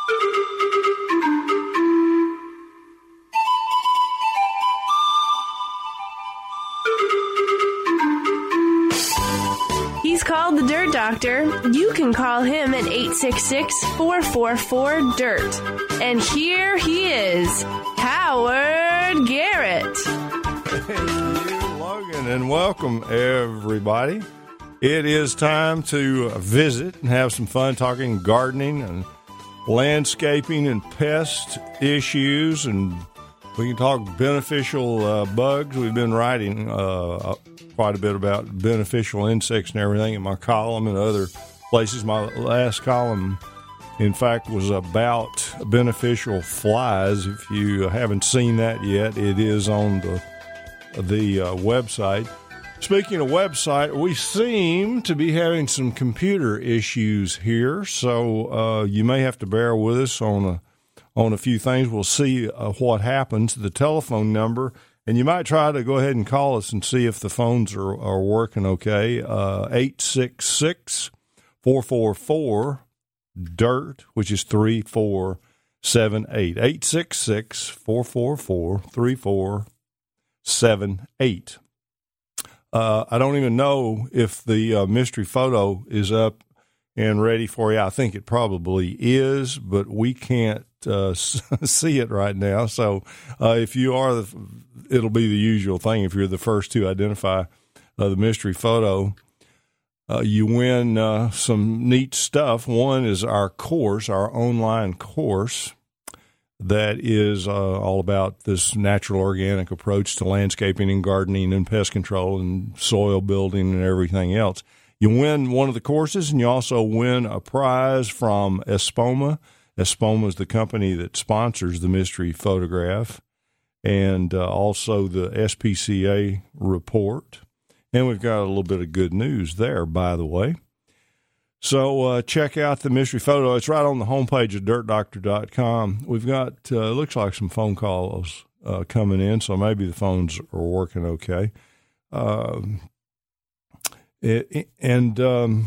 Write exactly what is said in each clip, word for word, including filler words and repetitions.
He's called the Dirt Doctor. You can call him at eight six six, four four four, D I R T. And here he is, Howard Garrett. Thank you, Logan, and welcome, everybody. It is time to visit and have some fun talking gardening and landscaping and pest issues, and we can talk beneficial uh, bugs. We've been writing uh, quite a bit about beneficial insects and everything in my column and other places. My last column, in fact, was about beneficial flies. If you haven't seen that yet, it is on the the uh, website. Speaking of website, we seem to be having some computer issues here, so uh, you may have to bear with us on a on a few things. We'll see uh, what happens. The telephone number, and you might try to go ahead and call us and see if the phones are, are working okay. Uh, eight six six, four four four, D I R T, which is three four seven eight. eight six six, four four four, three four seven eight. Uh, I don't even know if the uh, mystery photo is up and ready for you. I think it probably is, but we can't uh, see it right now. So uh, if you are, the, it'll be the usual thing. If you're the first to identify uh, the mystery photo, uh, you win uh, some neat stuff. One is our course, our online course, that is uh, all about this natural organic approach to landscaping and gardening and pest control and soil building and everything else. You win one of the courses, and you also win a prize from Espoma. Espoma is the company that sponsors the mystery photograph, and uh, also the S P C A report. And we've got a little bit of good news there, by the way. So uh, check out the mystery photo. It's right on the homepage of dirt doctor dot com. We've got, uh, looks like some phone calls uh, coming in, so maybe the phones are working okay. Uh, it, and um,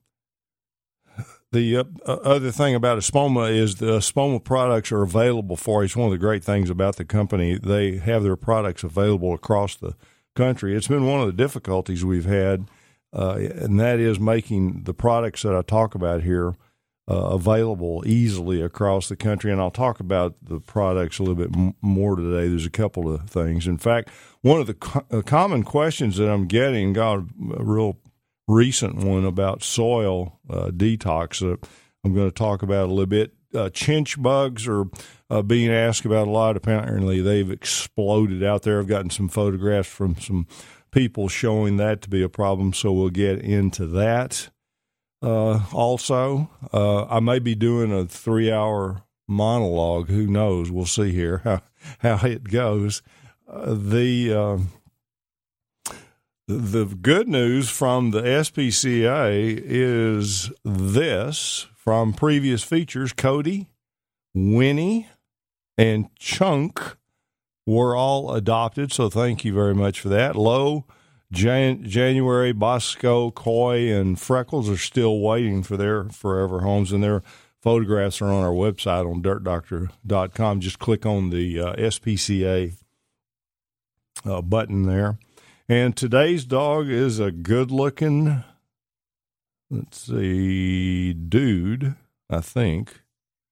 the uh, other thing about Espoma is the Espoma products are available for you. It's one of the great things about the company. They have their products available across the country. It's been one of the difficulties we've had. Uh, and that is making the products that I talk about here uh, available easily across the country. And I'll talk about the products a little bit m- more today. There's a couple of things. In fact, one of the co- uh, common questions that I'm getting, got a real recent one about soil uh, detox that I'm going to talk about a little bit. Uh, chinch bugs are uh, being asked about a lot. Apparently, they've exploded out there. I've gotten some photographs from some people showing that to be a problem, so we'll get into that. Uh, also, uh, I may be doing a three-hour monologue. Who knows? We'll see here how how it goes. Uh, the uh, the good news from the S P C A is this: from previous features, Cody, Winnie, and Chunk were all adopted, so thank you very much for that. Low, Jan- January, Bosco, Coy, and Freckles are still waiting for their forever homes, and their photographs are on our website on dirt doctor dot com. Just click on the uh, S P C A uh, button there. And today's dog is a good-looking, let's see, dude, I think.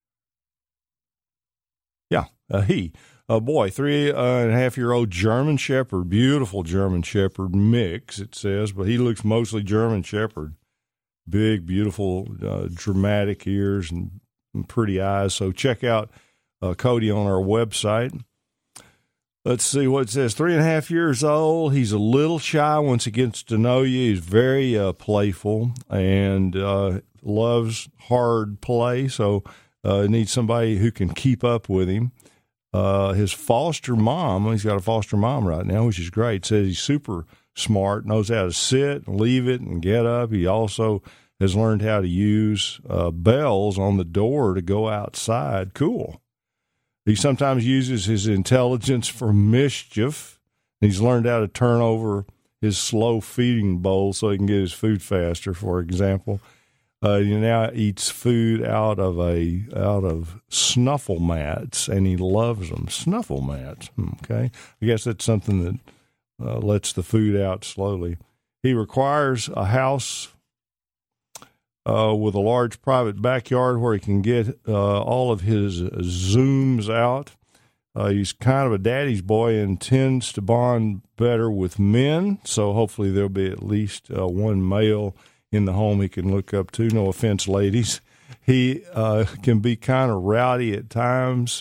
Yeah, a he. A boy, three uh, and a half year old German Shepherd, beautiful German Shepherd mix, it says, but he looks mostly German Shepherd. Big, beautiful, uh, dramatic ears and, and pretty eyes. So check out uh, Cody on our website. Let's see what it says. Three and a half years old. He's a little shy once he gets to know you. He's very uh, playful and uh, loves hard play, so uh, needs somebody who can keep up with him. Uh, his foster mom, he's got a foster mom right now, which is great, says he's super smart, knows how to sit and leave it and get up. He also has learned how to use uh, bells on the door to go outside. Cool. He sometimes uses his intelligence for mischief. He's learned how to turn over his slow feeding bowl so he can get his food faster, for example. Uh, he now eats food out of a out of snuffle mats, and he loves them. Snuffle mats. Okay, I guess that's something that uh, lets the food out slowly. He requires a house uh, with a large private backyard where he can get uh, all of his zooms out. Uh, he's kind of a daddy's boy and tends to bond better with men, so hopefully there'll be at least uh, one male in the home he can look up to. No offense, ladies. He uh, can be kind of rowdy at times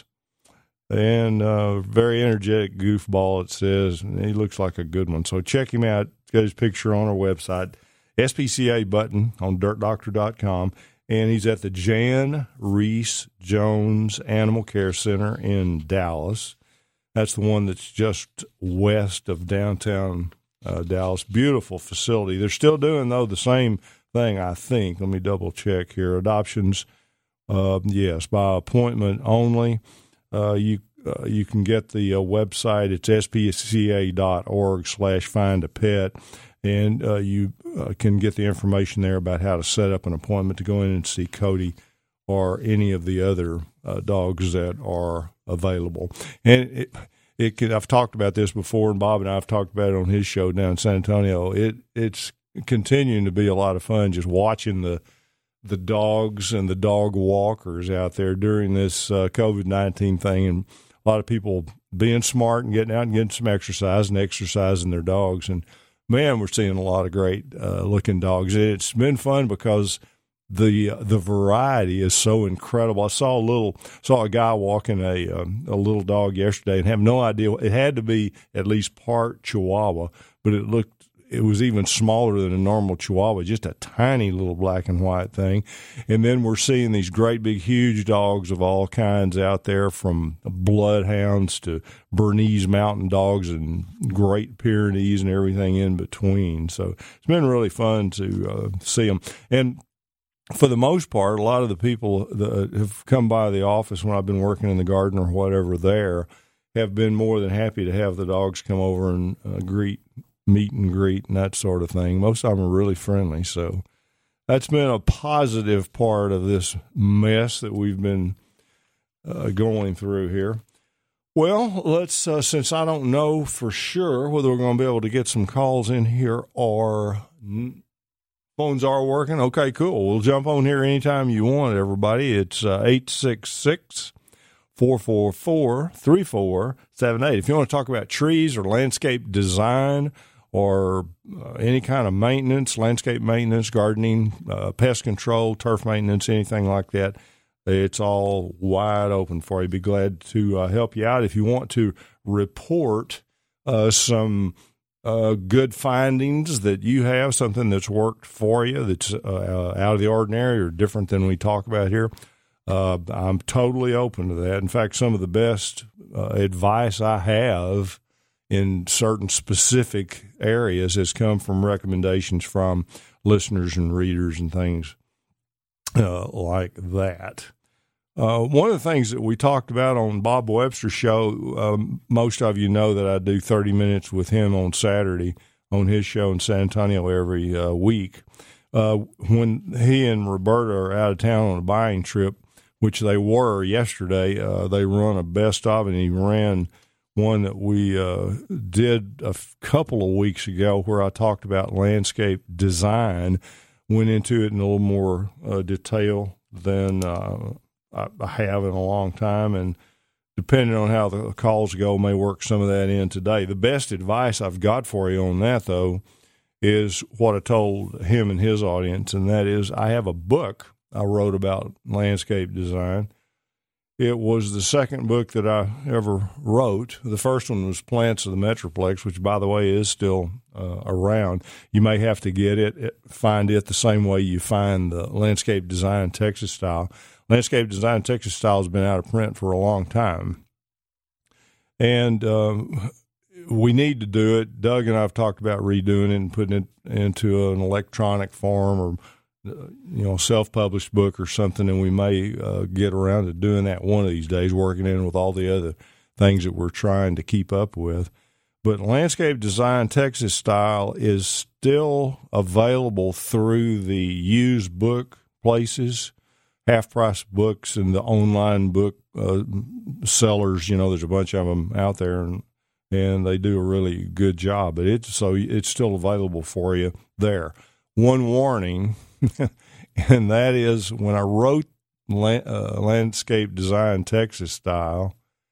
and uh, very energetic goofball, it says. And he looks like a good one. So check him out. Got his picture on our website, S P C A button on dirt doctor dot com. And he's at the Jan Reese Jones Animal Care Center in Dallas. That's the one that's just west of downtown Uh, Dallas. Beautiful facility. They're still doing, though, the same thing, I think. Let me double check here. Adoptions, uh, yes, by appointment only. Uh, you uh, you can get the uh, website. It's S P C A dot org slash find a pet, and uh, you uh, can get the information there about how to set up an appointment to go in and see Cody or any of the other uh, dogs that are available. And it It can, I've talked about this before, and Bob and I have talked about it on his show down in San Antonio. It it's continuing to be a lot of fun just watching the the dogs and the dog walkers out there during this uh, COVID nineteen thing, and a lot of people being smart and getting out and getting some exercise and exercising their dogs. And man, we're seeing a lot of great uh, looking dogs. It's been fun because the the variety is so incredible. I saw a little saw a guy walking a um, a little dog yesterday and have no idea. It had to be at least part Chihuahua, but it looked it was even smaller than a normal Chihuahua, just a tiny little black and white thing. And then we're seeing these great big huge dogs of all kinds out there, from bloodhounds to Bernese mountain dogs and Great Pyrenees and everything in between. So it's been really fun to uh, see them. And for the most part, a lot of the people that have come by the office when I've been working in the garden or whatever there have been more than happy to have the dogs come over and uh, greet, meet and greet and that sort of thing. Most of them are really friendly. So that's been a positive part of this mess that we've been uh, going through here. Well, let's, uh, since I don't know for sure whether we're going to be able to get some calls in here or n- Phones are working. Okay, cool. We'll jump on here anytime you want, everybody. It's uh, eight six six, four four four, three four seven eight. If you want to talk about trees or landscape design or uh, any kind of maintenance, landscape maintenance, gardening, uh, pest control, turf maintenance, anything like that, it's all wide open for you. Be glad to uh, help you out. If you want to report uh, some Uh, good findings that you have, something that's worked for you that's uh, out of the ordinary or different than we talk about here, uh, I'm totally open to that. In fact, some of the best uh, advice I have in certain specific areas has come from recommendations from listeners and readers and things uh, like that. Uh, one of the things that we talked about on Bob Webster's show, um, most of you know that I do thirty minutes with him on Saturday on his show in San Antonio every uh, week. Uh, when he and Roberta are out of town on a buying trip, which they were yesterday, uh, they run a best of, and he ran one that we uh, did a f- couple of weeks ago where I talked about landscape design, went into it in a little more uh, detail than uh, I have in a long time, and depending on how the calls go, may work some of that in today. The best advice I've got for you on that, though, is what I told him and his audience, and that is I have a book I wrote about landscape design. It was the second book that I ever wrote. The first one was Plants of the Metroplex, which, by the way, is still uh, around. You may have to get it, find it the same way you find the Landscape Design Texas Style. Landscape Design Texas Style has been out of print for a long time. And um, we need to do it. Doug and I have talked about redoing it and putting it into an electronic form or, you know, self-published book or something, and we may uh, get around to doing that one of these days, working in with all the other things that we're trying to keep up with. But Landscape Design Texas Style is still available through the used book places, Half Price Books and the online book uh, sellers. You know, there's a bunch of them out there, and and they do a really good job. But it's so it's still available for you there. One warning, and that is when I wrote land, uh, Landscape Design Texas Style,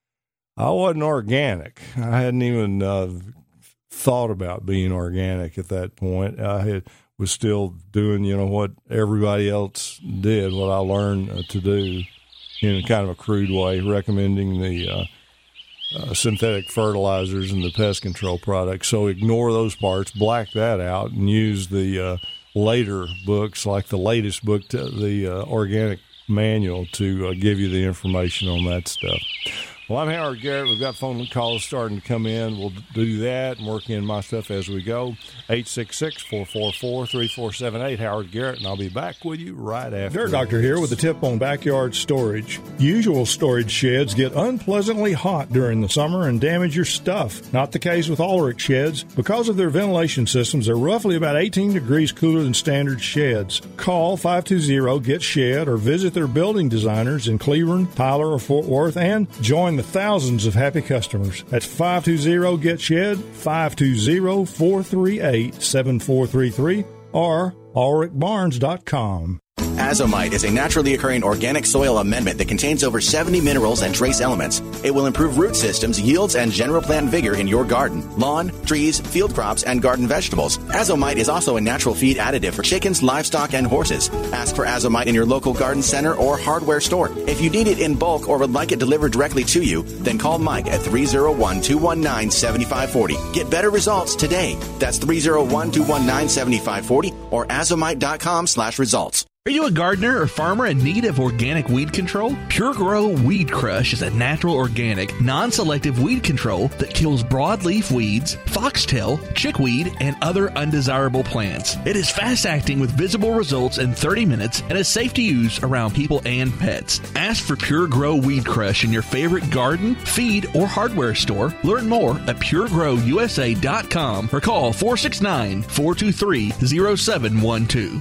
I wasn't organic. I hadn't even uh, thought about being organic at that point. I had was still doing, you know, what everybody else did, what I learned uh, to do in kind of a crude way, recommending the uh, uh, synthetic fertilizers and the pest control products. So ignore those parts, black that out, and use the uh, later books, like the latest book, to the uh, organic manual, to uh, give you the information on that stuff. Well, I'm Howard Garrett. We've got phone calls starting to come in. We'll do that and work in my stuff as we go. eight six six, four four four, three four seven eight. Howard Garrett, and I'll be back with you right after. Dirt Doctor here with a tip on backyard storage. Usual storage sheds get unpleasantly hot during the summer and damage your stuff. Not the case with Ulrich sheds. Because of their ventilation systems, they're roughly about eighteen degrees cooler than standard sheds. Call five two zero, get shed or visit their building designers in Cleveland, Tyler, or Fort Worth and join the thousands of happy customers. That's five two zero, get shed, five two zero, four three eight, seven four three three, or ulrich barnes dot com. Azomite is a naturally occurring organic soil amendment that contains over seventy minerals and trace elements. It will improve root systems, yields, and general plant vigor in your garden, lawn, trees, field crops, and garden vegetables. Azomite is also a natural feed additive for chickens, livestock, and horses. Ask for Azomite in your local garden center or hardware store. If you need it in bulk or would like it delivered directly to you, then call Mike at three oh one, two one nine, seven five four oh. Get better results today. That's three oh one, two one nine, seven five four oh or azomite.com slash results. Are you a gardener or farmer in need of organic weed control? Pure Grow Weed Crush is a natural, organic, non-selective weed control that kills broadleaf weeds, foxtail, chickweed, and other undesirable plants. It is fast-acting with visible results in thirty minutes and is safe to use around people and pets. Ask for Pure Grow Weed Crush in your favorite garden, feed, or hardware store. Learn more at pure grow u s a dot com or call four six nine, four two three, zero seven one two.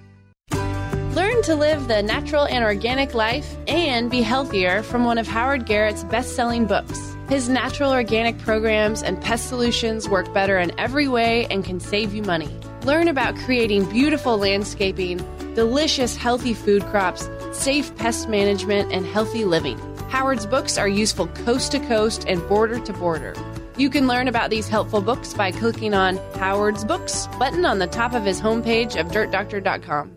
Learn to live the natural and organic life and be healthier from one of Howard Garrett's best-selling books. His natural organic programs and pest solutions work better in every way and can save you money. Learn about creating beautiful landscaping, delicious healthy food crops, safe pest management, and healthy living. Howard's books are useful coast to coast and border to border. You can learn about these helpful books by clicking on Howard's Books button on the top of his homepage of dirt doctor dot com.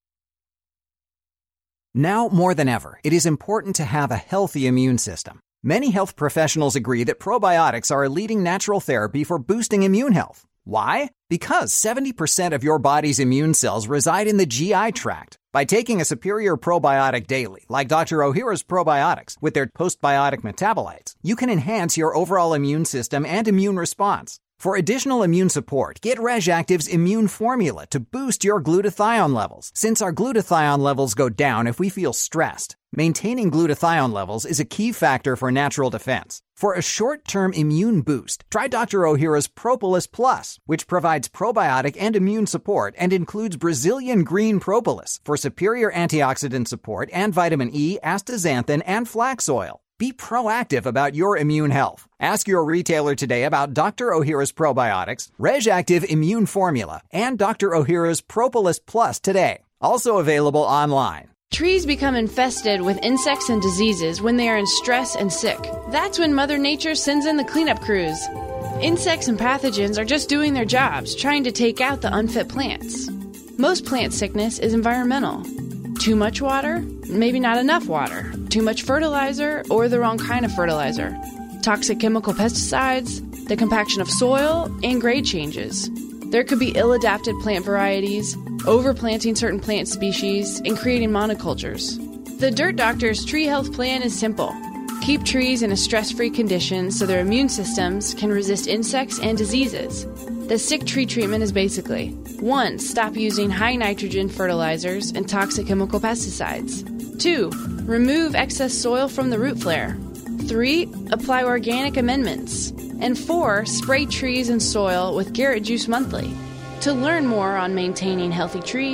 Now more than ever, it is important to have a healthy immune system. Many health professionals agree that probiotics are a leading natural therapy for boosting immune health. Why? Because seventy percent of your body's immune cells reside in the G I tract. By taking a superior probiotic daily, like Doctor Ohhira's probiotics, with their postbiotic metabolites, you can enhance your overall immune system and immune response. For additional immune support, get RegActive's Immune Formula to boost your glutathione levels, since our glutathione levels go down if we feel stressed. Maintaining glutathione levels is a key factor for natural defense. For a short-term immune boost, try Doctor Ohhira's Propolis Plus, which provides probiotic and immune support and includes Brazilian green propolis for superior antioxidant support and vitamin E, astaxanthin, and flax oil. Be proactive about your immune health. Ask your retailer today about Doctor Ohhira's probiotics, RegActive Immune Formula, and Doctor Ohhira's Propolis Plus today. Also available online. Trees become infested with insects and diseases when they are in stress and sick. That's when Mother Nature sends in the cleanup crews. Insects and pathogens are just doing their jobs, trying to take out the unfit plants. Most plant sickness is environmental. Too much water, maybe not enough water. Too much fertilizer, or the wrong kind of fertilizer. Toxic chemical pesticides, the compaction of soil, and grade changes. There could be ill-adapted plant varieties, overplanting certain plant species, and creating monocultures. The Dirt Doctor's tree health plan is simple. Keep trees in a stress-free condition so their immune systems can resist insects and diseases. The sick tree treatment is basically: one. Stop using high nitrogen fertilizers and toxic chemical pesticides. two. Remove excess soil from the root flare. three. Apply organic amendments. And four. Spray trees and soil with Garrett Juice monthly. To learn more on maintaining healthy trees,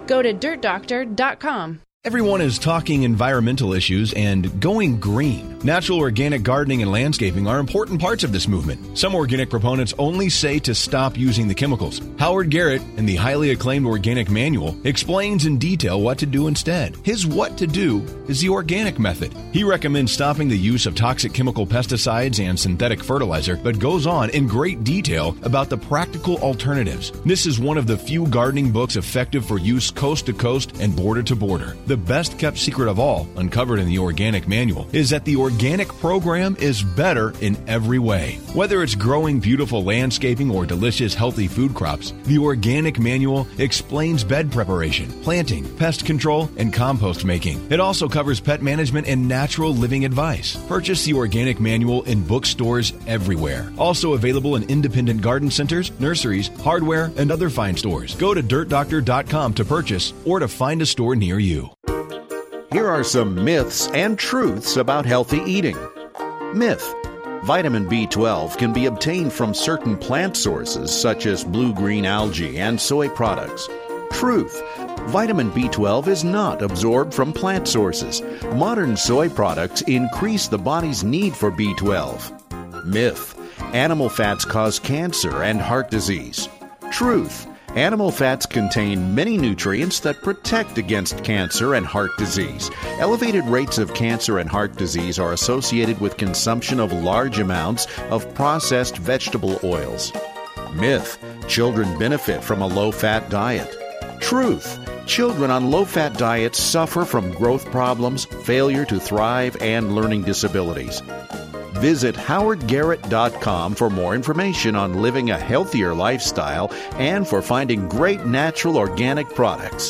Go to dirt doctor dot com. Everyone is talking environmental issues and going green. Natural organic gardening and landscaping are important parts of this movement. Some organic proponents only say to stop using the chemicals. Howard Garrett, in the highly acclaimed Organic Manual, explains in detail what to do instead. His what to do is the organic method. He recommends stopping the use of toxic chemical pesticides and synthetic fertilizer, but goes on in great detail about the practical alternatives. This is one of the few gardening books effective for use coast to coast and border to border. The best kept secret of all, uncovered in the Organic Manual, is that the organic program is better in every way. Whether it's growing beautiful landscaping or delicious healthy food crops, the Organic Manual explains bed preparation, planting, pest control, and compost making. It also covers pet management and natural living advice. Purchase the Organic Manual in bookstores everywhere. Also available in independent garden centers, nurseries, hardware, and other fine stores. Go to dirt doctor dot com to purchase or to find a store near you. Here are some myths and truths about healthy eating. Myth: vitamin B twelve can be obtained from certain plant sources such as blue-green algae and soy products. Truth: vitamin B twelve is not absorbed from plant sources. Modern soy products increase the body's need for B twelve. Myth: animal fats cause cancer and heart disease. Truth: animal fats contain many nutrients that protect against cancer and heart disease. Elevated rates of cancer and heart disease are associated with consumption of large amounts of processed vegetable oils. Myth: children benefit from a low-fat diet. Truth: children on low-fat diets suffer from growth problems, failure to thrive, and learning disabilities. Visit howard garrett dot com for more information on living a healthier lifestyle and for finding great natural organic products.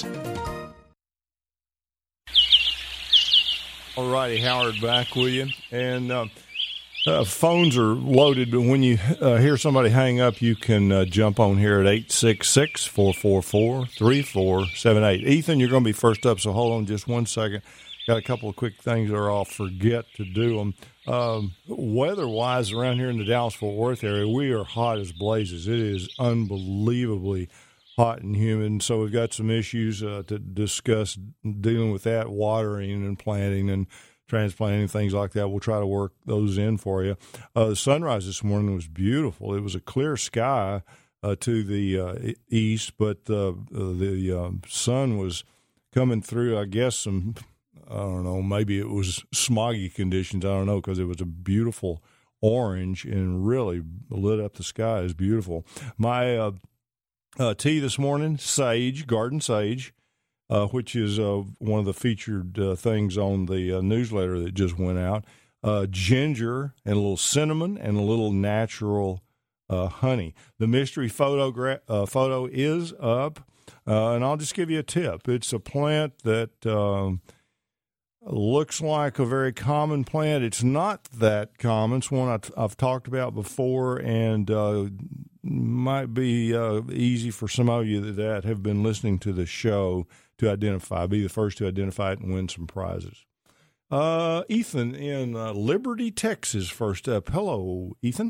All righty, Howard, back with you. And uh, uh, phones are loaded, but when you uh, hear somebody hang up, you can uh, jump on here at eight six six, four four four, three four seven eight. Ethan, you're going to be first up, so hold on just one second. Got a couple of quick things, or I'll forget to do them. Um, weather-wise, around here in the Dallas-Fort Worth area, we are hot as blazes. It is unbelievably hot and humid, so we've got some issues uh, to discuss dealing with that, watering and planting and transplanting, things like that. We'll try to work those in for you. Uh, the sunrise this morning was beautiful. It was a clear sky uh, to the uh, east, but uh, the uh, sun was coming through, I guess, some – I don't know, maybe it was smoggy conditions. I don't know, because it was a beautiful orange and really lit up the sky. It's beautiful. My uh, uh, tea this morning, sage, garden sage, uh, which is uh, one of the featured uh, things on the uh, newsletter that just went out. Uh, ginger and a little cinnamon and a little natural uh, honey. The mystery photogra- uh, photo is up, uh, and I'll just give you a tip. It's a plant that um, – looks like a very common plant. It's not that common. It's one I've, I've talked about before, and uh, might be uh, easy for some of you that have been listening to the show to identify. Be the first to identify it and win some prizes. Uh, Ethan in uh, Liberty, Texas, first up. Hello, Ethan.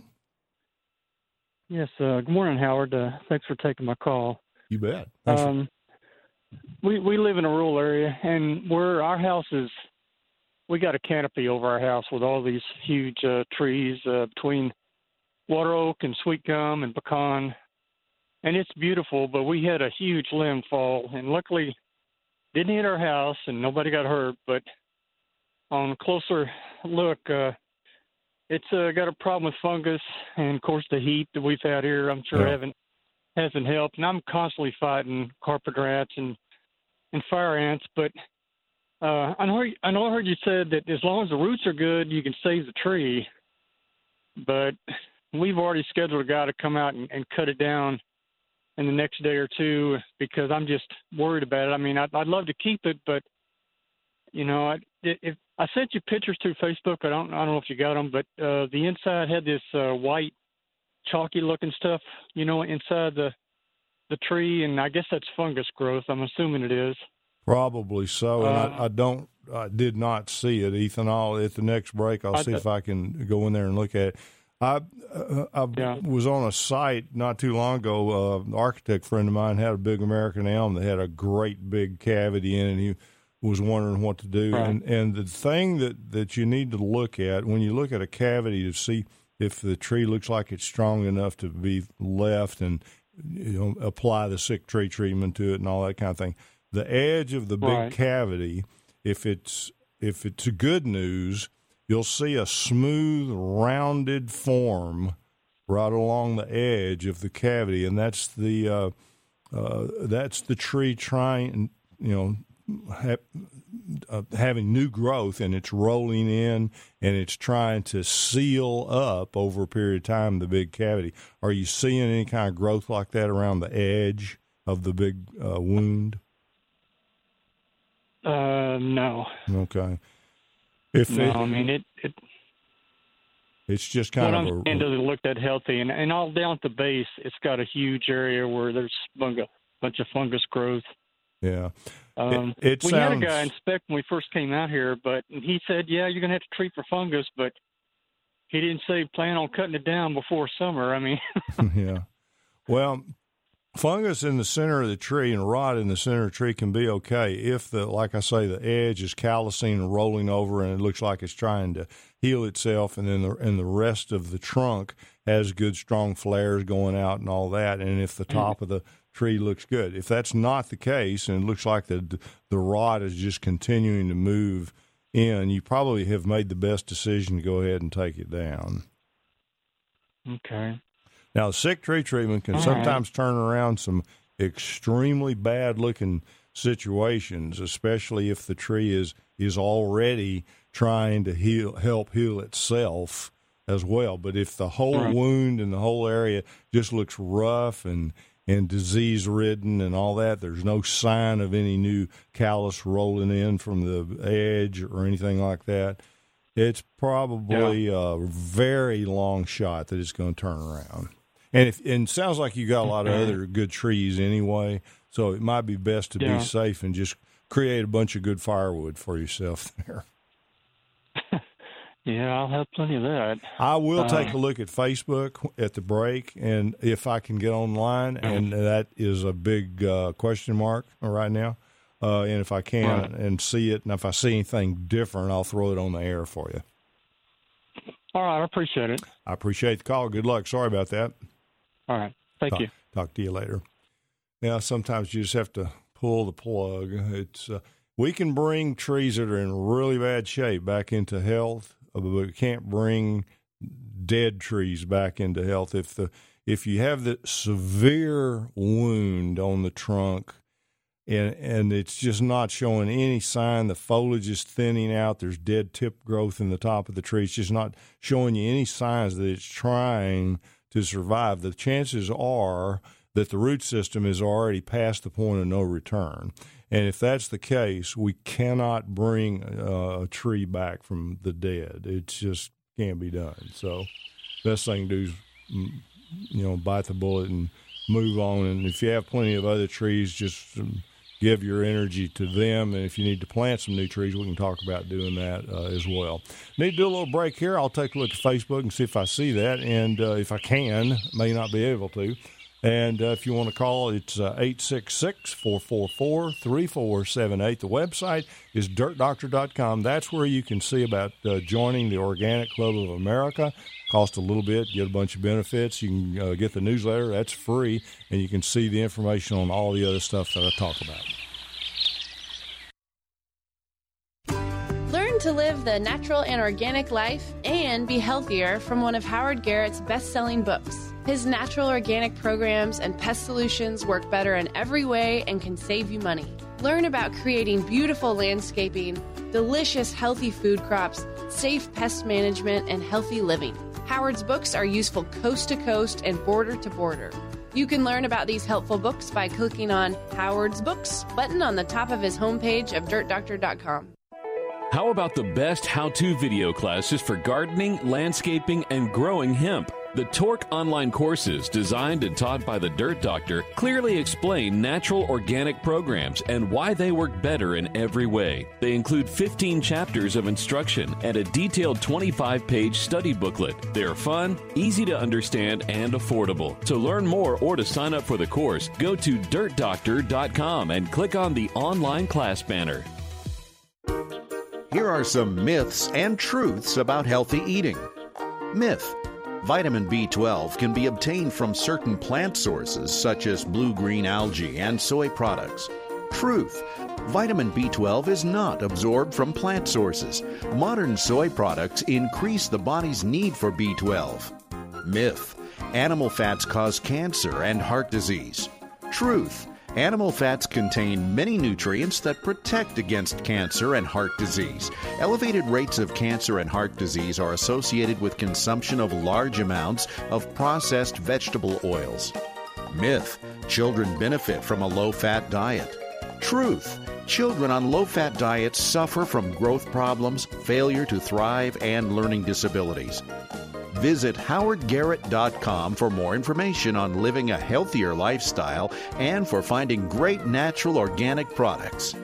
Yes. Uh, good morning, Howard. Uh, thanks for taking my call. You bet. Um, We we live in a rural area, and where our house is, we got a canopy over our house with all these huge uh, trees uh, between water oak and sweet gum and pecan, and it's beautiful. But we had a huge limb fall, and luckily didn't hit our house, and nobody got hurt. But on closer look, uh, it's uh, got a problem with fungus, and of course the heat that we've had here, I'm sure yeah. haven't hasn't helped. And I'm constantly fighting carpet rats and and fire ants, but uh, I know I know I heard you said that as long as the roots are good, you can save the tree. But we've already scheduled a guy to come out and, and cut it down in the next day or two because I'm just worried about it. I mean, I'd, I'd love to keep it, but you know, I, if I sent you pictures through Facebook, I don't I don't know if you got them, but uh, the inside had this uh, white, chalky-looking stuff, you know, inside the. the tree, and I guess that's fungus growth. I'm assuming it is. Probably so, and uh, I, I don't, I did not see it, Ethan. I'll, at the next break, I'll I, see if I can go in there and look at it. I uh, I Yeah. was on a site not too long ago. Uh, an architect friend of mine had a big American elm that had a great big cavity in it, and he was wondering what to do. Right. And and the thing that, that you need to look at when you look at a cavity to see if the tree looks like it's strong enough to be left and, you know, apply the sick tree treatment to it and all that kind of thing. The edge of the big Right. cavity, if it's if it's good news, you'll see a smooth, rounded form right along the edge of the cavity, and that's the uh, uh, that's the tree trying, you know, ha- uh, having new growth, and it's rolling in, and it's trying to seal up over a period of time the big cavity. Are you seeing any kind of growth like that around the edge of the big uh, wound? Uh, no. Okay. If No, it, I mean, it, it it's just kind what of I'm a saying doesn't look that healthy. And, and all down at the base, it's got a huge area where there's a bunch of fungus growth. yeah. Um, it, it we sounds, had a guy inspect when we first came out here, but he said, yeah, you're going to have to treat for fungus, but he didn't say plan on cutting it down before summer. I mean, yeah. Well, fungus in the center of the tree and rot in the center of the tree can be okay if the, like I say, the edge is callousing and rolling over, and it looks like it's trying to heal itself, and then the and the rest of the trunk has good strong flares going out and all that. And if the top of the tree looks good, if that's not the case, and it looks like the the rot is just continuing to move in, you probably have made the best decision to go ahead and take it down. okay. Now, sick tree treatment can All sometimes turn around some extremely bad-looking situations, especially if the tree is is already trying to heal, help heal itself as well. But if the whole Right. wound and the whole area just looks rough and and disease-ridden and all that, there's no sign of any new callus rolling in from the edge or anything like that, it's probably a very long shot that it's going to turn around. And if, and it sounds like you got a lot of other good trees anyway, so it might be best to Yeah. be safe and just create a bunch of good firewood for yourself there. Yeah, I'll have plenty of that. I will Uh, take a look at Facebook at the break, and if I can get online, and that is a big uh, question mark right now. Uh, and if I can Right. and see it, and if I see anything different, I'll throw it on the air for you. All right, I appreciate it. I appreciate the call. Good luck. Sorry about that. All right, thank talk, you. Talk to you later. Now, sometimes you just have to pull the plug. It's uh, we can bring trees that are in really bad shape back into health, but we can't bring dead trees back into health. If the if you have the severe wound on the trunk, and and it's just not showing any sign, the foliage is thinning out, there's dead tip growth in the top of the tree, it's just not showing you any signs that it's trying to survive, the chances are that the root system is already past the point of no return. And if that's the case, we cannot bring uh, a tree back from the dead. It just can't be done. So best thing to do is, you know, bite the bullet and move on. And if you have plenty of other trees, just um, give your energy to them. And if you need to plant some new trees, we can talk about doing that uh, as well. Need to do a little break here. I'll take a look at Facebook and see if I see that. And uh, if I can, may not be able to. And uh, if you want to call, it's uh, eight six six, four four four, three four seven eight. The website is dirt doctor dot com. That's where you can see about uh, joining the Organic Club of America. Cost a little bit, get a bunch of benefits. You can uh, get the newsletter. That's free. And you can see the information on all the other stuff that I talk about. Learn to live the natural and organic life and be healthier from one of Howard Garrett's best-selling books. His natural organic programs and pest solutions work better in every way and can save you money. Learn about creating beautiful landscaping, delicious healthy food crops, safe pest management, and healthy living. Howard's books are useful coast to coast and border to border. You can learn about these helpful books by clicking on Howard's Books button on the top of his homepage of dirt doctor dot com. How about the best how-to video classes for gardening, landscaping, and growing hemp? The Torque online courses, designed and taught by the Dirt Doctor, clearly explain natural organic programs and why they work better in every way. They include fifteen chapters of instruction and a detailed twenty-five page study booklet. They are fun, easy to understand, and affordable. To learn more or to sign up for the course, go to dirt doctor dot com and click on the online class banner. Here are some myths and truths about healthy eating. Myth: vitamin B twelve can be obtained from certain plant sources such as blue-green algae and soy products. Truth: vitamin B twelve is not absorbed from plant sources. Modern soy products increase the body's need for B twelve. Myth: animal fats cause cancer and heart disease. Truth: animal fats contain many nutrients that protect against cancer and heart disease. Elevated rates of cancer and heart disease are associated with consumption of large amounts of processed vegetable oils. Myth: children benefit from a low-fat diet. Truth: children on low-fat diets suffer from growth problems, failure to thrive, and learning disabilities. Visit howard garrett dot com for more information on living a healthier lifestyle and for finding great natural organic products.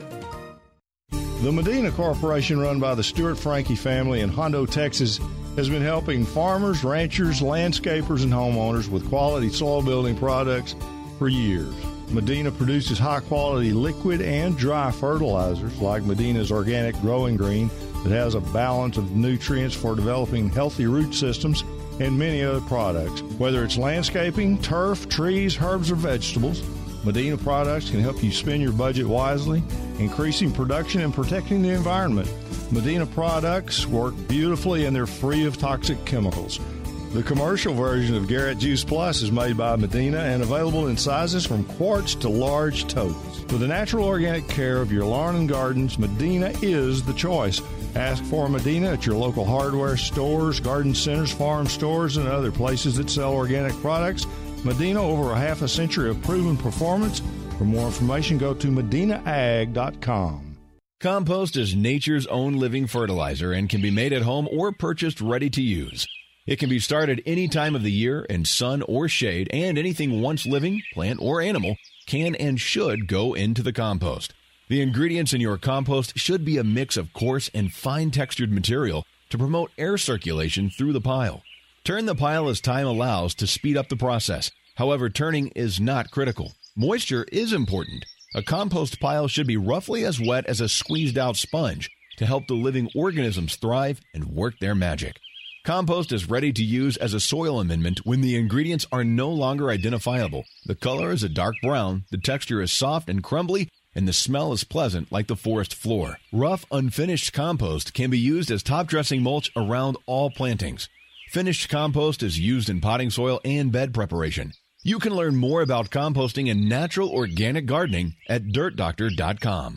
The Medina Corporation, run by the Stuart Frankie family in Hondo, Texas, has been helping farmers, ranchers, landscapers, and homeowners with quality soil building products for years. Medina produces high-quality liquid and dry fertilizers like Medina's Organic Growing Green that has a balance of nutrients for developing healthy root systems and many other products. Whether it's landscaping, turf, trees, herbs, or vegetables, Medina products can help you spend your budget wisely, increasing production and protecting the environment. Medina products work beautifully and they're free of toxic chemicals. The commercial version of Garrett Juice Plus is made by Medina and available in sizes from quarts to large totes. For the natural organic care of your lawn and gardens, Medina is the choice. Ask for Medina at your local hardware stores, garden centers, farm stores, and other places that sell organic products. Medina, over a half a century of proven performance. For more information, go to medina ag dot com. Compost is nature's own living fertilizer and can be made at home or purchased ready to use. It can be started any time of the year in sun or shade, and anything once living, plant or animal, can and should go into the compost. The ingredients in your compost should be a mix of coarse and fine-textured material to promote air circulation through the pile. Turn the pile as time allows to speed up the process. However, turning is not critical. Moisture is important. A compost pile should be roughly as wet as a squeezed-out sponge to help the living organisms thrive and work their magic. Compost is ready to use as a soil amendment when the ingredients are no longer identifiable. The color is a dark brown, the texture is soft and crumbly, and the smell is pleasant like the forest floor. Rough, unfinished compost can be used as top-dressing mulch around all plantings. Finished compost is used in potting soil and bed preparation. You can learn more about composting and natural organic gardening at dirt doctor dot com.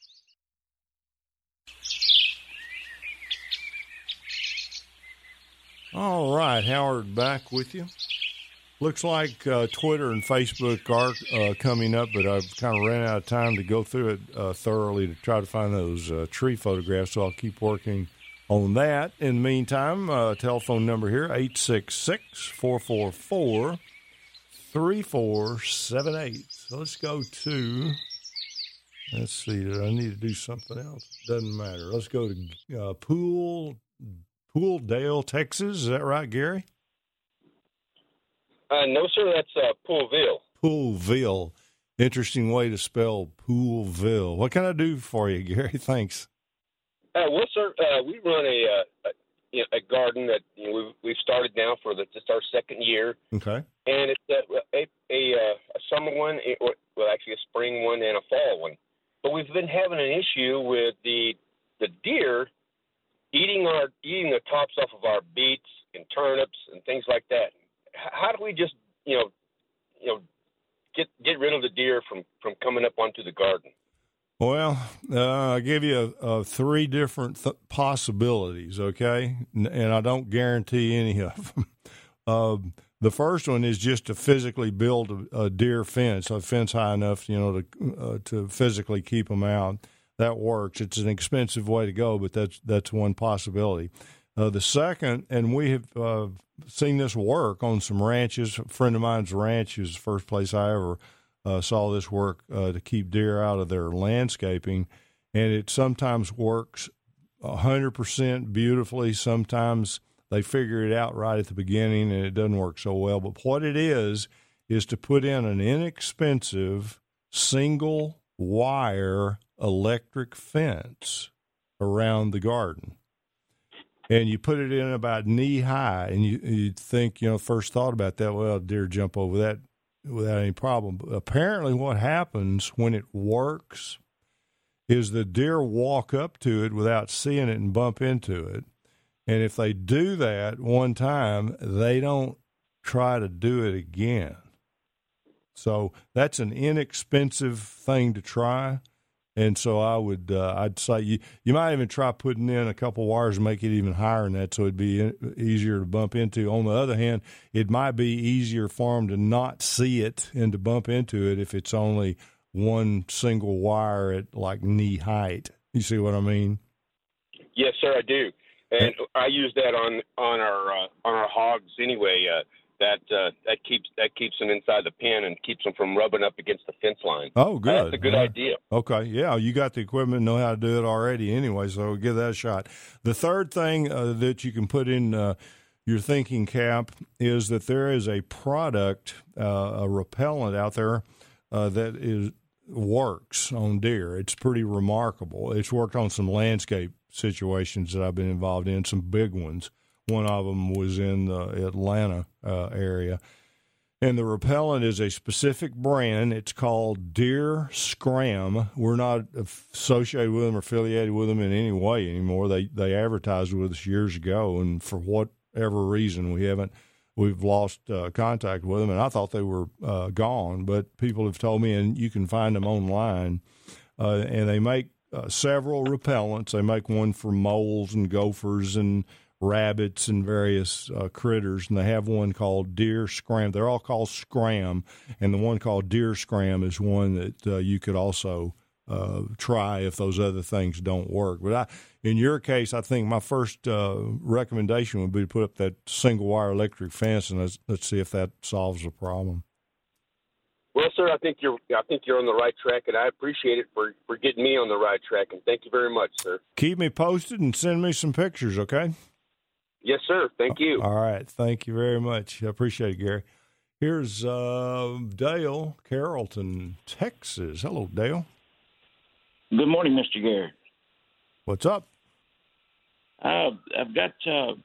All right, Howard, back with you. Looks like uh, Twitter and Facebook are uh, coming up, but I've kind of ran out of time to go through it uh, thoroughly to try to find those uh, tree photographs, so I'll keep working on that. In the meantime, uh, telephone number here, eight six six, four four four, three four seven eight. So let's go to, let's see, I need to do something else. Doesn't matter. Let's go to uh, Pool, Pooldale, Texas. Is that right, Gary? Uh, no, sir, that's uh, Poolville. Poolville. Interesting way to spell Poolville. What can I do for you, Gary? Thanks. Uh, well, sir, uh, we run a, uh, a, you know, a garden that you know, we've, we've started now for the, just our second year. Okay. And it's a, a, a, a summer one, or, well, actually a spring one and a fall one. But we've been having an issue with the the deer eating our eating the tops off of our beets and turnips and things like that. How do we just, you know, you know, get get rid of the deer from, from coming up onto the garden? Well, uh, I give you a, a three different th- possibilities, okay? N- and I don't guarantee any of them. Uh, the first one is just to physically build a, a deer fence, a fence high enough, you know, to uh, to physically keep them out. That works. It's an expensive way to go, but that's that's one possibility. Uh, the second, and we have uh, seen this work on some ranches. A friend of mine's ranch is the first place I ever uh, saw this work uh, to keep deer out of their landscaping, and it sometimes works one hundred percent beautifully. Sometimes they figure it out right at the beginning, and it doesn't work so well. But what it is is to put in an inexpensive single-wire electric fence around the garden. And you put it in about knee high, and you you think, you know, first thought about that, well, deer jump over that without any problem. But apparently what happens when it works is the deer walk up to it without seeing it and bump into it. And if they do that one time, they don't try to do it again. So that's an inexpensive thing to try. And so I would, uh, I'd say you, you might even try putting in a couple wires and make it even higher than that so it'd be easier to bump into. On the other hand, it might be easier for them to not see it and to bump into it if it's only one single wire at like knee height. You see what I mean? Yes, sir, I do. And I use that on on our uh, on our hogs anyway. Uh, that uh, that keeps that keeps them inside the pen and keeps them from rubbing up against the fence line. Oh, good. That's a good yeah. idea. Okay, yeah, you got the equipment, know how to do it already anyway, so give that a shot. The third thing uh, that you can put in uh, your thinking cap is that there is a product, uh, a repellent out there uh, that is works on deer. It's pretty remarkable. It's worked on some landscape situations that I've been involved in, some big ones. One of them was in the Atlanta uh, area. And the repellent is a specific brand. It's called Deer Scram. We're not associated with them or affiliated with them in any way anymore. They they advertised with us years ago, and for whatever reason, we haven't we've lost uh, contact with them. And I thought they were uh, gone, but people have told me, and you can find them online. Uh, and they make uh, several repellents. They make one for moles and gophers and rabbits and various uh, critters, and they have one called Deer Scram. They're all called Scram, and the one called Deer Scram is one that uh, you could also uh, try if those other things don't work. But I, in your case, I think my first uh, recommendation would be to put up that single-wire electric fence, and let's, let's see if that solves the problem. Well, sir, I think you're I think you're on the right track, and I appreciate it for, for getting me on the right track, and thank you very much, sir. Keep me posted and send me some pictures, okay? Yes, sir. Thank you. All right. Thank you very much. I appreciate it, Gary. Here's uh, Dale, Carrollton, Texas. Hello, Dale. Good morning, Mister Garrett. What's up? Uh, I've got uh,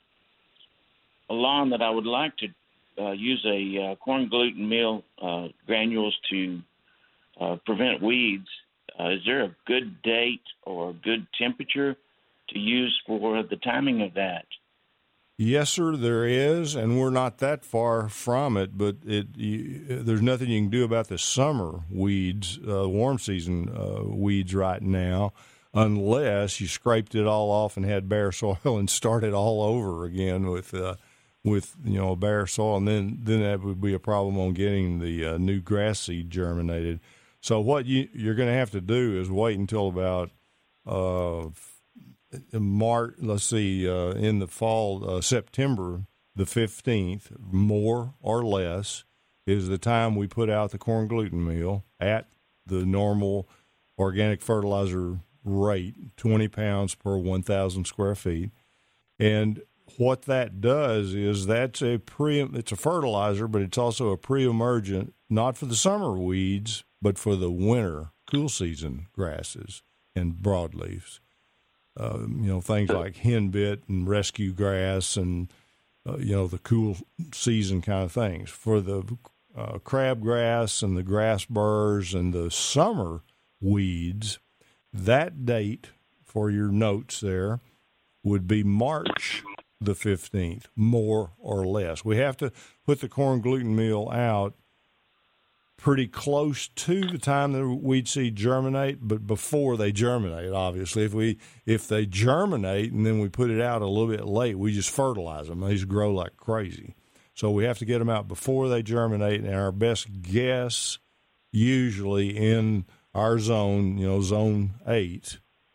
a lawn that I would like to uh, use a uh, corn gluten meal uh, granules to uh, prevent weeds. Uh, is there a good date or a good temperature to use for the timing of that? Yes, sir, there is, and we're not that far from it, but it you, there's nothing you can do about the summer weeds, uh, warm season uh, weeds right now, unless you scraped it all off and had bare soil and started all over again with, uh, with you know, bare soil, and then, then that would be a problem on getting the uh, new grass seed germinated. So what you, you're going to have to do is wait until about uh, – March, let's see, uh, in the fall, uh, September the fifteenth, more or less, is the time we put out the corn gluten meal at the normal organic fertilizer rate, twenty pounds per one thousand square feet. And what that does is that's a pre, it's a fertilizer, but it's also a pre-emergent, not for the summer weeds, but for the winter cool season grasses and broadleafs. Uh, you know, things like henbit and rescue grass and, uh, you know, the cool season kind of things. For the uh, crabgrass and the grass burrs and the summer weeds, that date for your notes there would be March the fifteenth, more or less. We have to put the corn gluten meal out pretty close to the time the weed seed germinate, but before they germinate, obviously. If we if they germinate and then we put it out a little bit late, we just fertilize them. They just grow like crazy. So we have to get them out before they germinate, and our best guess usually in our zone, you know, zone eight,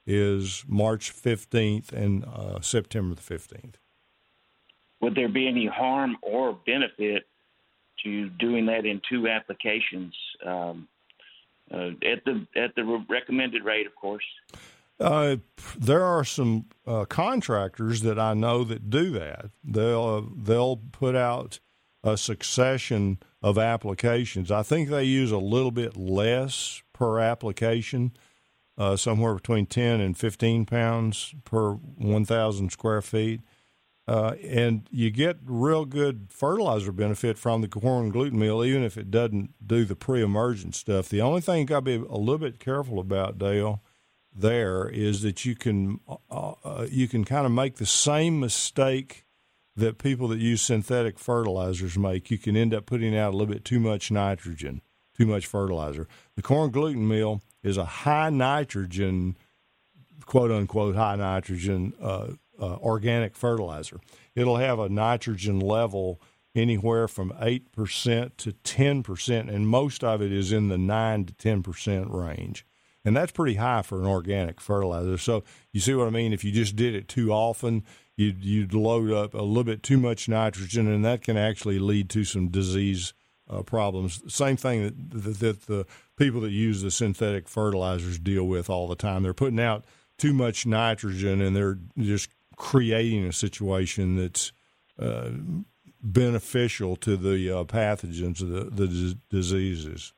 is March fifteenth and uh, September the fifteenth. Would there be any harm or benefit to doing that in two applications um, uh, at the at the recommended rate, of course? Uh, there are some uh, contractors that I know that do that. They'll uh, they'll put out a succession of applications. I think they use a little bit less per application, uh, somewhere between ten and fifteen pounds per one thousand square feet. Uh, and you get real good fertilizer benefit from the corn gluten meal, even if it doesn't do the pre-emergent stuff. The only thing you got to be a little bit careful about, Dale, there is that you can uh, uh, you can kind of make the same mistake that people that use synthetic fertilizers make. You can end up putting out a little bit too much nitrogen, too much fertilizer. The corn gluten meal is a high nitrogen, quote unquote, high nitrogen uh, uh, organic fertilizer. It'll have a nitrogen level anywhere from eight percent to ten percent, and most of it is in the nine to ten percent range. And that's pretty high for an organic fertilizer. So you see what I mean? If you just did it too often, you'd, you'd load up a little bit too much nitrogen, and that can actually lead to some disease uh, problems. Same thing that, that, that the people that use the synthetic fertilizers deal with all the time. They're putting out too much nitrogen, and they're just creating a situation that's uh, beneficial to the uh, pathogens, the, the d- diseases.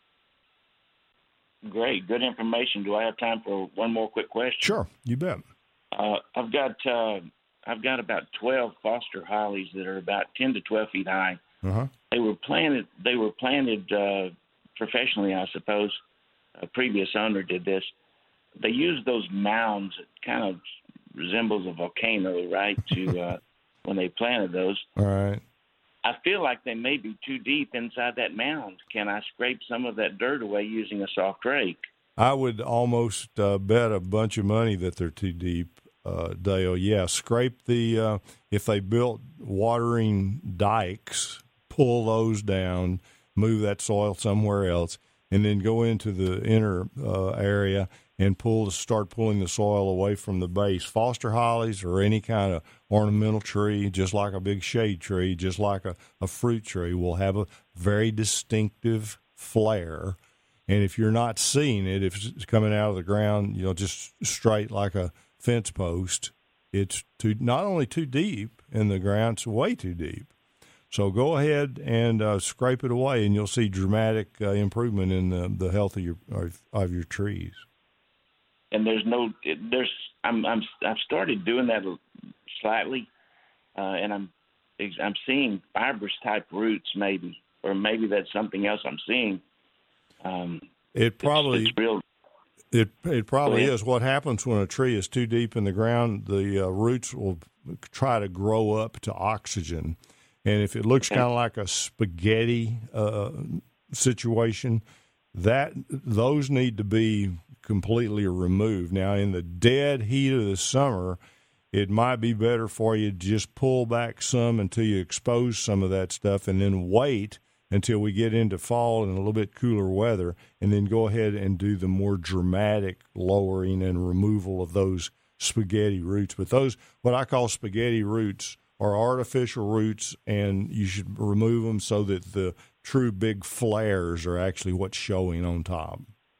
Great, good information. Do I have time for one more quick question? Sure, you bet. Uh, I've got uh, I've got about twelve Foster hollies that are about ten to twelve feet high. Uh-huh. They were planted. They were planted uh, professionally, I suppose. A previous owner did this. They used those mounds. It kind of resembles a volcano, right? To uh, when they planted those. All right. I feel like they may be too deep inside that mound. Can I scrape some of that dirt away using a soft rake? I would almost uh, bet a bunch of money that they're too deep, uh, Dale. Yeah, scrape the, uh, if they built watering dikes, pull those down, move that soil somewhere else, and then go into the inner uh, area and pull, start pulling the soil away from the base. Foster hollies or any kind of ornamental tree, just like a big shade tree, just like a, a fruit tree, will have a very distinctive flare. And if you're not seeing it, if it's coming out of the ground, you know, just straight like a fence post, it's too, not only too deep in the ground, it's way too deep. So go ahead and uh, scrape it away, and you'll see dramatic uh, improvement in the, the health of your of your trees. And there's no, there's, I'm, I'm, I've started doing that slightly, uh, and I'm, I'm seeing fibrous type roots maybe, or maybe that's something else I'm seeing. Um, it probably, it's, it's real. It it probably is. What happens when a tree is too deep in the ground? The uh, roots will try to grow up to oxygen, and if it looks kind of like a spaghetti uh, situation, that those need to be completely removed. Now, in the dead heat of the summer, it might be better for you to just pull back some until you expose some of that stuff, and then wait until we get into fall and a little bit cooler weather, and then go ahead and do the more dramatic lowering and removal of those spaghetti roots. But those, what I call spaghetti roots, are artificial roots, and you should remove them so that the true big flares are actually what's showing on top.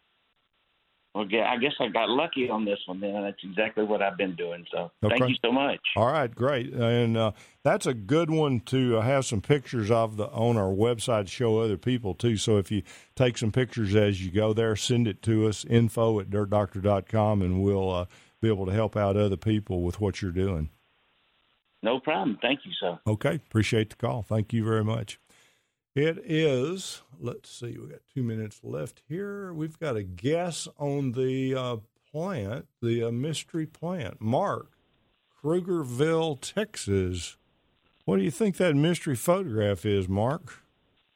Okay, I guess I got lucky on this one then. That's exactly what I've been doing. So Okay. Thank you so much. All right, great. And uh, that's a good one to uh, have some pictures of the on our website to show other people, too. So if you take some pictures as you go there, send it to us, info at dirt doctor dot com, and we'll uh, be able to help out other people with what you're doing. No problem. Thank you, sir. Okay, appreciate the call. Thank you very much. It is, let's see, we got two minutes left here. We've got a guess on the uh, plant, the uh, mystery plant. Mark, Krugerville, Texas. What do you think that mystery photograph is, Mark?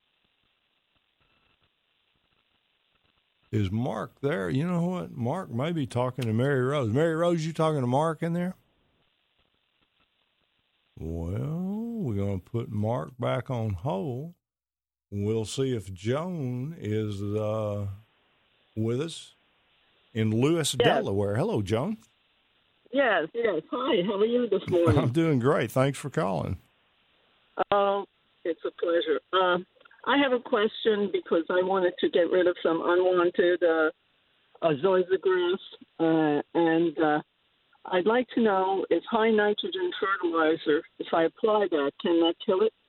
Is Mark there? You know what? Mark may be talking to Mary Rose. Mary Rose, you talking to Mark in there? Well, we're going to put Mark back on hold. We'll see if Joan is uh, with us in Lewis, Yes. Delaware. Hello, Joan. Yes, yes. Hi, how are you this morning? I'm doing great. Thanks for calling. Oh, it's a pleasure. Uh, I have a question because I wanted to get rid of some unwanted uh, uh, zoysia grass, uh, and uh, I'd like to know if high nitrogen fertilizer, if I apply that, can that kill it?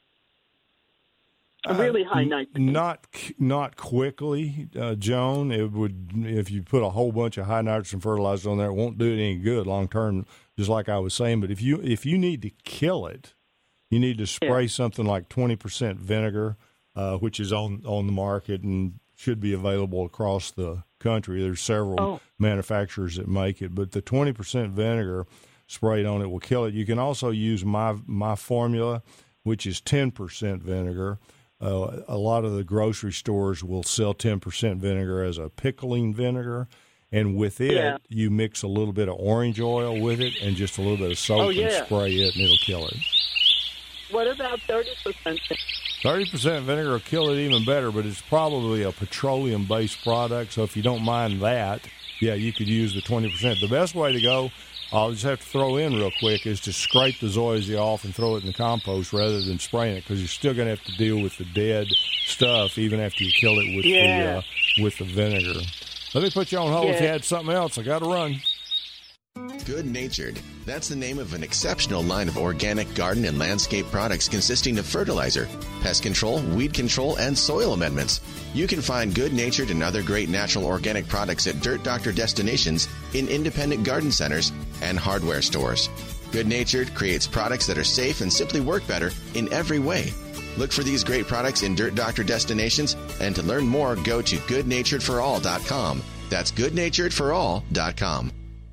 A really high nitrogen. Uh, not not quickly, uh, Joan. It would if you put a whole bunch of high nitrogen fertilizer on there, it won't do it any good long term. Just like I was saying, but if you if you need to kill it, you need to spray yeah. something like twenty percent vinegar, uh, which is on on the market and should be available across the country. There's several oh. manufacturers that make it, but the twenty percent vinegar sprayed on it will kill it. You can also use my my formula, which is ten percent vinegar. Uh, a lot of the grocery stores will sell ten percent vinegar as a pickling vinegar, and with it, yeah. you mix a little bit of orange oil with it and just a little bit of soap oh, yeah. and spray it, and it'll kill it. What about thirty percent? thirty percent vinegar will kill it even better, but it's probably a petroleum-based product, so if you don't mind that, yeah, you could use the twenty percent. The best way to go, I'll just have to throw in real quick, is to scrape the zoysia off and throw it in the compost rather than spraying it, because you're still going to have to deal with the dead stuff even after you kill it with yeah. the uh, with the vinegar. Let me put you on hold. Yeah. If you had something else, I got to run. Good Natured. That's the name of an exceptional line of organic garden and landscape products consisting of fertilizer, pest control, weed control, and soil amendments. You can find Good Natured and other great natural organic products at Dirt Doctor destinations, in independent garden centers, and hardware stores. Good Natured creates products that are safe and simply work better in every way. Look for these great products in Dirt Doctor destinations, and to learn more, go to good natured for all dot com. That's good natured for all dot com.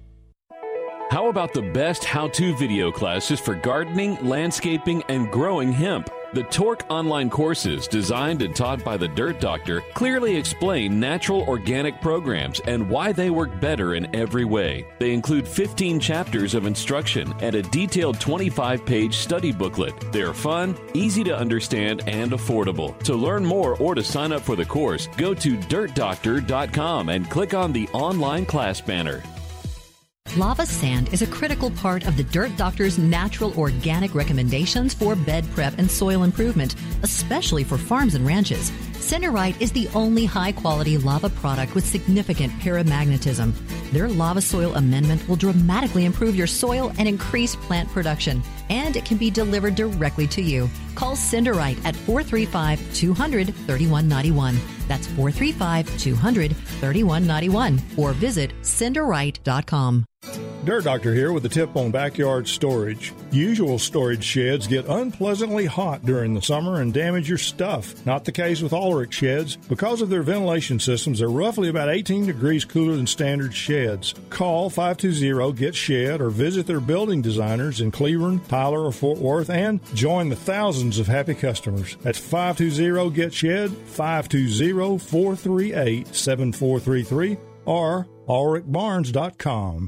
How about the best how-to video classes for gardening, landscaping, and growing hemp? The Torque online courses, designed and taught by the Dirt Doctor, clearly explain natural organic programs and why they work better in every way. They include fifteen chapters of instruction and a detailed twenty-five page study booklet. They're fun, easy to understand, and affordable. To learn more or to sign up for the course, go to dirt doctor dot com and click on the online class banner. Lava sand is a critical part of the Dirt Doctor's natural organic recommendations for bed prep and soil improvement, especially for farms and ranches. Cinderite is the only high-quality lava product with significant paramagnetism. Their lava soil amendment will dramatically improve your soil and increase plant production, and it can be delivered directly to you. Call Cinderite at four three five, two hundred, thirty-one ninety-one. That's four three five, two hundred, thirty-one ninety-one, or visit cinderite dot com. Dirt Doctor here with a tip on backyard storage. Usual storage sheds get unpleasantly hot during the summer and damage your stuff. Not the case with Ulrich sheds. Because of their ventilation systems, they're roughly about eighteen degrees cooler than standard sheds. Call five two zero, get shed or visit their building designers in Cleveland, Tyler, or Fort Worth and join the thousands of happy customers. That's five two zero, get shed, five two zero, four three eight, seven four three three, or ulrich barnes dot com.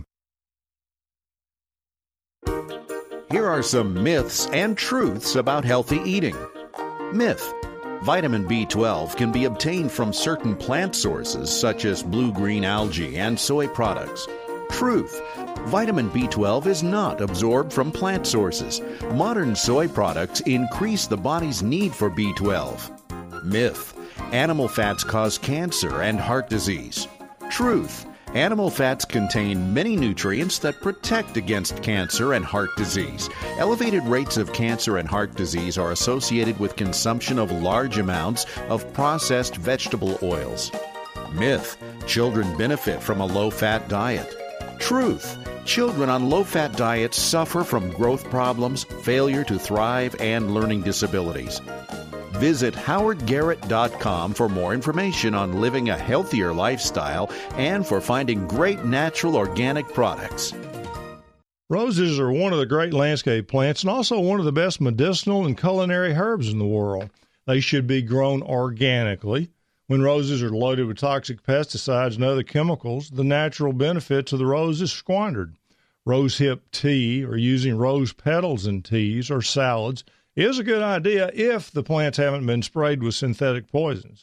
Here are some myths and truths about healthy eating. Myth: vitamin B twelve can be obtained from certain plant sources such as blue-green algae and soy products. Truth: vitamin B twelve is not absorbed from plant sources. Modern soy products increase the body's need for B twelve. Myth: animal fats cause cancer and heart disease. Truth: animal fats contain many nutrients that protect against cancer and heart disease. Elevated rates of cancer and heart disease are associated with consumption of large amounts of processed vegetable oils. Myth: children benefit from a low-fat diet. Truth: children on low-fat diets suffer from growth problems, failure to thrive, and learning disabilities. Visit howard garrett dot com for more information on living a healthier lifestyle and for finding great natural organic products. Roses are one of the great landscape plants and also one of the best medicinal and culinary herbs in the world. They should be grown organically. When roses are loaded with toxic pesticides and other chemicals, the natural benefits of the rose is squandered. Rosehip tea or using rose petals in teas or salads is a good idea if the plants haven't been sprayed with synthetic poisons.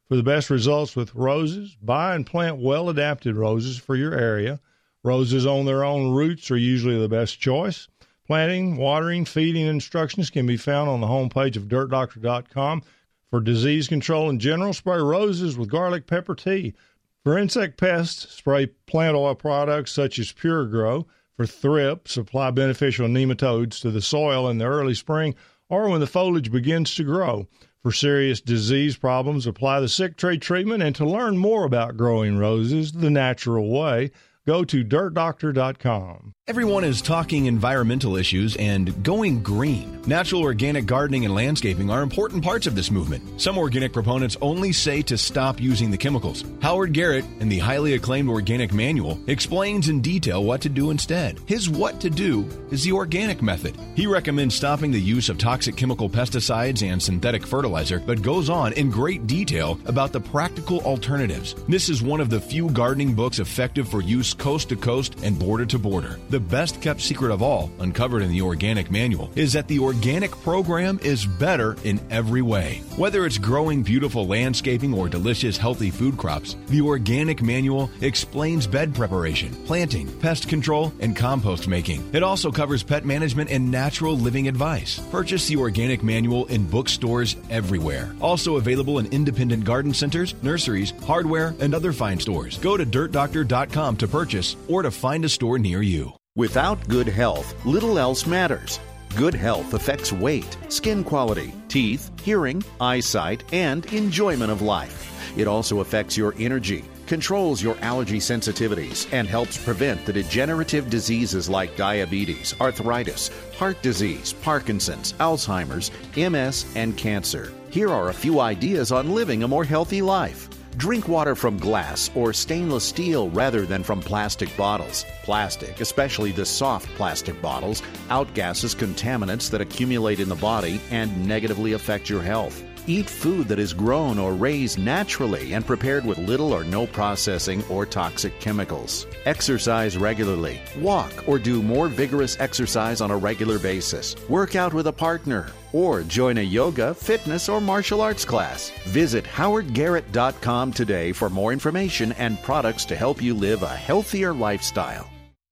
For the best results with roses, buy and plant well-adapted roses for your area. Roses on their own roots are usually the best choice. Planting, watering, feeding instructions can be found on the homepage of dirt doctor dot com. For disease control in general, spray roses with garlic pepper tea. For insect pests, spray plant oil products such as Pure Grow. For thrips, apply beneficial nematodes to the soil in the early spring or when the foliage begins to grow. For serious disease problems, apply the sick tree treatment. And to learn more about growing roses the natural way, go to dirt doctor dot com. Everyone is talking environmental issues and going green. Natural organic gardening and landscaping are important parts of this movement. Some organic proponents only say to stop using the chemicals. Howard Garrett, in the highly acclaimed Organic Manual, explains in detail what to do instead. His what to do is the organic method. He recommends stopping the use of toxic chemical pesticides and synthetic fertilizer, but goes on in great detail about the practical alternatives. This is one of the few gardening books effective for use coast to coast and border to border. The best kept secret of all, uncovered in the Organic Manual, is that the organic program is better in every way. Whether it's growing beautiful landscaping or delicious healthy food crops, the Organic Manual explains bed preparation, planting, pest control, and compost making. It also covers pet management and natural living advice. Purchase the Organic Manual in bookstores everywhere. Also available in independent garden centers, nurseries, hardware, and other fine stores. Go to dirt doctor dot com to purchase or to find a store near you. Without good health, little else matters. Good health affects weight, skin quality, teeth, hearing, eyesight, and enjoyment of life. It also affects your energy, controls your allergy sensitivities, and helps prevent the degenerative diseases like diabetes, arthritis, heart disease, Parkinson's, Alzheimer's, M S, and cancer. Here are a few ideas on living a more healthy life. Drink water from glass or stainless steel rather than from plastic bottles. Plastic, especially the soft plastic bottles, outgasses contaminants that accumulate in the body and negatively affect your health. Eat food that is grown or raised naturally and prepared with little or no processing or toxic chemicals. Exercise regularly. Walk or do more vigorous exercise on a regular basis. Work out with a partner. Or join a yoga, fitness, or martial arts class. Visit howard garrett dot com today for more information and products to help you live a healthier lifestyle.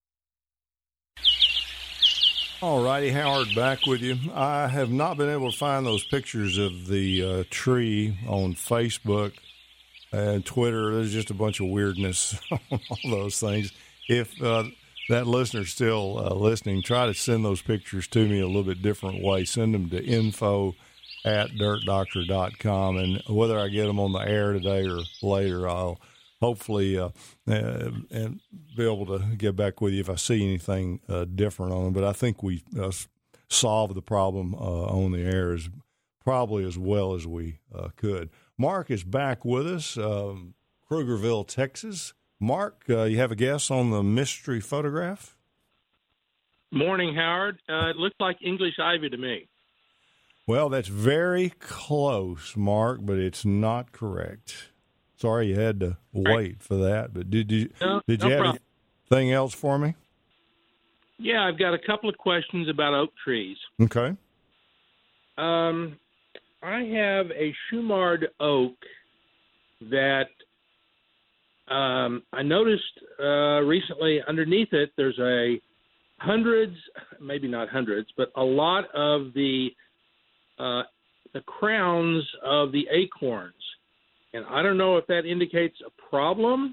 All righty, Howard, back with you. I have not been able to find those pictures of the uh, tree on Facebook and Twitter. There's just a bunch of weirdness on all those things. If uh, that listener's still uh, listening, try to send those pictures to me a little bit different way. Send them to info at dirt doctor dot com, and whether I get them on the air today or later, I'll hopefully uh, uh, and be able to get back with you if I see anything uh, different on them. But I think we uh, solved the problem uh, on the air as probably as well as we uh, could. Mark is back with us, um, Krugerville, Texas. Mark, uh, you have a guess on the mystery photograph? Morning, Howard. Uh, it looks like English ivy to me. Well, that's very close, Mark, but it's not correct. Sorry you had to wait for that, but did you no, did no you have problem. anything else for me? Yeah, I've got a couple of questions about oak trees. Okay. Um, I have a Shumard oak that um, I noticed uh, recently. Underneath it, there's a hundreds, maybe not hundreds, but a lot of the uh, the crowns of the acorns. And I don't know if that indicates a problem.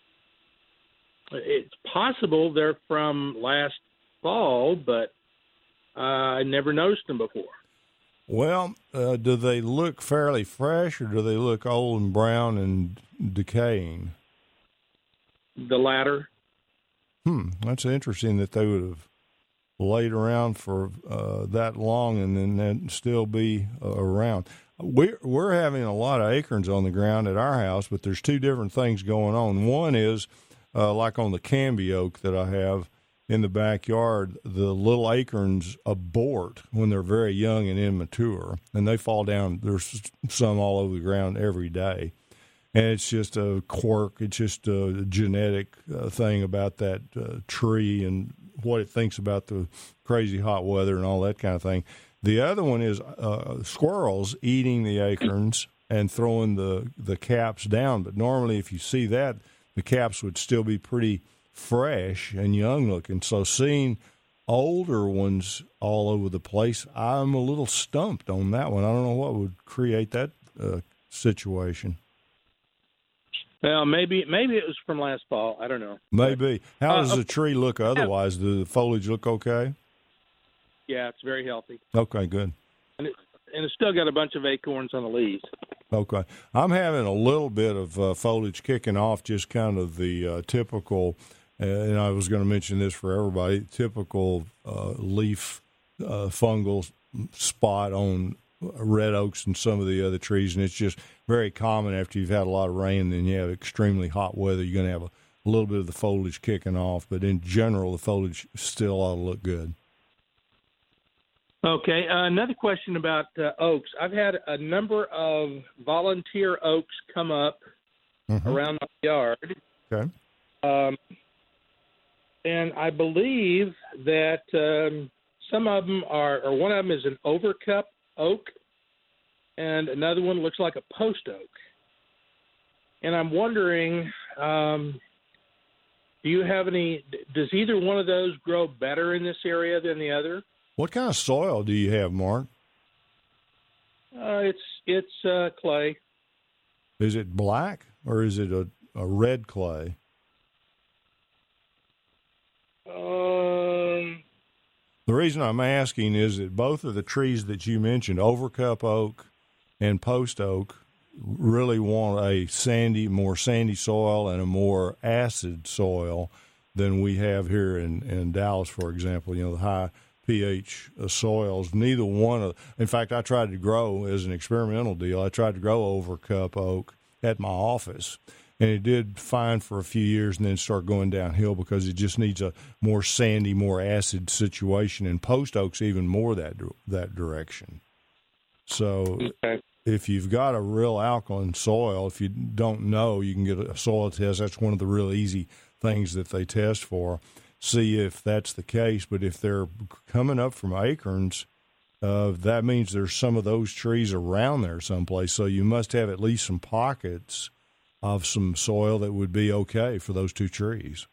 It's possible they're from last fall, but uh, I never noticed them before. Well, uh, do they look fairly fresh, or do they look old and brown and decaying? The latter. Hmm, that's interesting that they would have laid around for uh, that long and then then still be uh, around. We're, we're having a lot of acorns on the ground at our house, but there's two different things going on. One is, uh, like on the Canby oak that I have in the backyard, the little acorns abort when they're very young and immature, and they fall down. There's some all over the ground every day. And it's just a quirk. It's just a genetic uh, thing about that uh, tree and what it thinks about the crazy hot weather and all that kind of thing. The other one is uh, squirrels eating the acorns and throwing the, the caps down. But normally if you see that, the caps would still be pretty fresh and young looking. So seeing older ones all over the place, I'm a little stumped on that one. I don't know what would create that uh, situation. Well, maybe maybe it was from last fall. I don't know. Maybe. How does Uh, the tree look otherwise? Does the foliage look okay? Yeah, it's very healthy. Okay, good. And, it, and it's still got a bunch of acorns on the leaves. Okay. I'm having a little bit of uh, foliage kicking off, just kind of the uh, typical, uh, and I was going to mention this for everybody, typical uh, leaf uh, fungal spot on red oaks and some of the other trees, and it's just very common after you've had a lot of rain and then you have extremely hot weather, you're going to have a, a little bit of the foliage kicking off, but in general, the foliage still ought to look good. Okay, uh, another question about uh, oaks. I've had a number of volunteer oaks come up mm-hmm. around my yard. Okay. Um, and I believe that um, some of them are, or one of them is an overcup oak, and another one looks like a post oak. And I'm wondering, um, do you have any, does either one of those grow better in this area than the other? What kind of soil do you have, Mark? Uh, it's it's uh, clay. Is it black or is it a, a red clay? Um, the reason I'm asking is that both of the trees that you mentioned, overcup oak and post oak, really want a sandy, more sandy soil and a more acid soil than we have here in, in Dallas, for example. You know, the high pH soils. Neither one of, in fact, I tried to grow as an experimental deal. I tried to grow overcup oak at my office, and it did fine for a few years, and then start going downhill because it just needs a more sandy, more acid situation. And post oak's even more that that direction. So, okay. If you've got a real alkaline soil, if you don't know, you can get a soil test. That's one of the real easy things that they test for. See if that's the case. But if they're coming up from acorns, uh, that means there's some of those trees around there someplace. So you must have at least some pockets of some soil that would be okay for those two trees.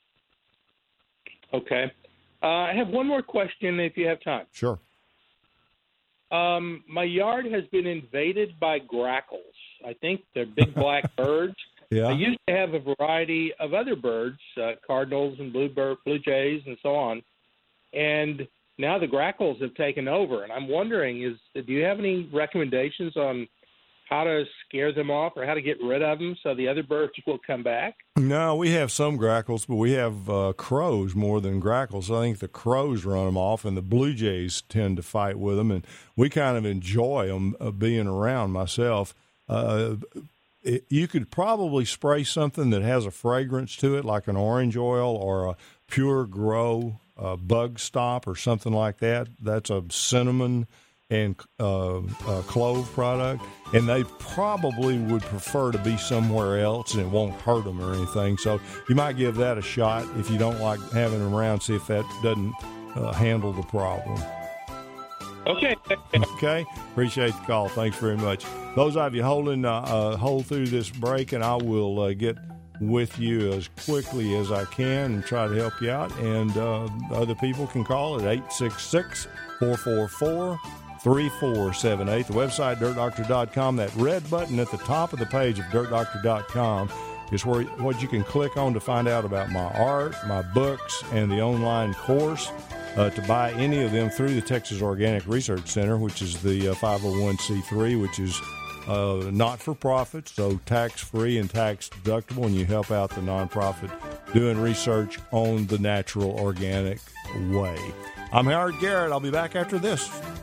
Okay. Uh, I have one more question if you have time. Sure. Um, my yard has been invaded by grackles. I think they're big black birds. Yeah. I used to have a variety of other birds, uh, cardinals and bluebird, blue jays, and so on. And now the grackles have taken over. And I'm wondering, is do you have any recommendations on how to scare them off or how to get rid of them so the other birds will come back? No, we have some grackles, but we have uh, crows more than grackles. I think the crows run them off, and the blue jays tend to fight with them. And we kind of enjoy them uh, being around myself. Uh It, you could probably spray something that has a fragrance to it, like an orange oil or a Pure Grow uh, bug stop or something like that. That's a cinnamon and uh, uh, clove product, and they probably would prefer to be somewhere else, and it won't hurt them or anything. So you might give that a shot if you don't like having them around, see if that doesn't uh, handle the problem. Okay. Okay. Appreciate the call. Thanks very much. Those of you holding, uh, uh, hold through this break, and I will uh, get with you as quickly as I can and try to help you out. And uh, other people can call at eight six six, four four four, three four seven eight. The website, dirt doctor dot com. That red button at the top of the page of dirt doctor dot com is where what you can click on to find out about my art, my books, and the online course. Uh, to buy any of them through the Texas Organic Research Center, which is the uh, five oh one c three, which is uh, not-for-profit, so tax-free and tax-deductible, and you help out the nonprofit doing research on the natural organic way. I'm Howard Garrett. I'll be back after this.